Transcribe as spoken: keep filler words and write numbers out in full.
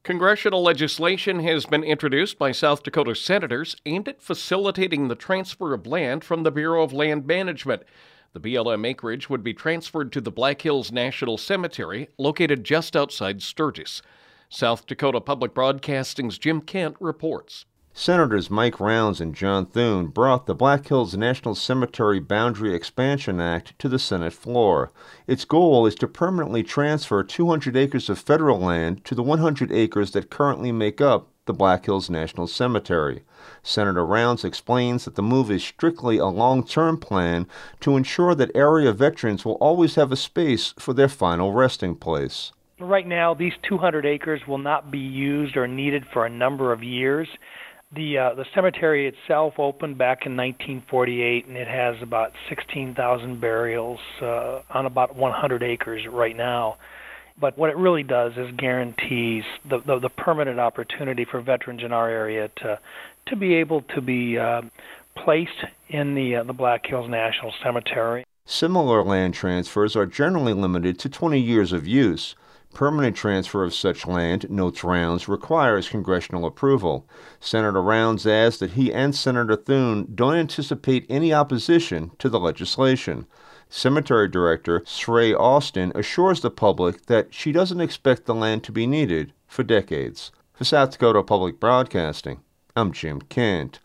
Congressional legislation has been introduced by South Dakota senators aimed at facilitating the transfer of land from the Bureau of Land Management. The B L M acreage would be transferred to the Black Hills National Cemetery, located just outside Sturgis. South Dakota Public Broadcasting's Jim Kent reports. Senators Mike Rounds and John Thune brought the Black Hills National Cemetery Boundary Expansion Act to the Senate floor. Its goal is to permanently transfer two hundred acres of federal land to the one hundred acres that currently make up the Black Hills National Cemetery. Senator Rounds explains that the move is strictly a long-term plan to ensure that area veterans will always have a space for their final resting place. Right now, these two hundred acres will not be used or needed for a number of years. The uh, the cemetery itself opened back in nineteen forty-eight, and it has about sixteen thousand burials uh, on about one hundred acres right now. But what it really does is guarantees the, the, the permanent opportunity for veterans in our area to to be able to be uh, placed in the uh, the Black Hills National Cemetery. Similar land transfers are generally limited to twenty years of use. Permanent transfer of such land, notes Rounds, requires congressional approval. Senator Rounds adds that he and Senator Thune don't anticipate any opposition to the legislation. Cemetery Director Sray Austin assures the public that she doesn't expect the land to be needed for decades. For South Dakota Public Broadcasting, I'm Jim Kent.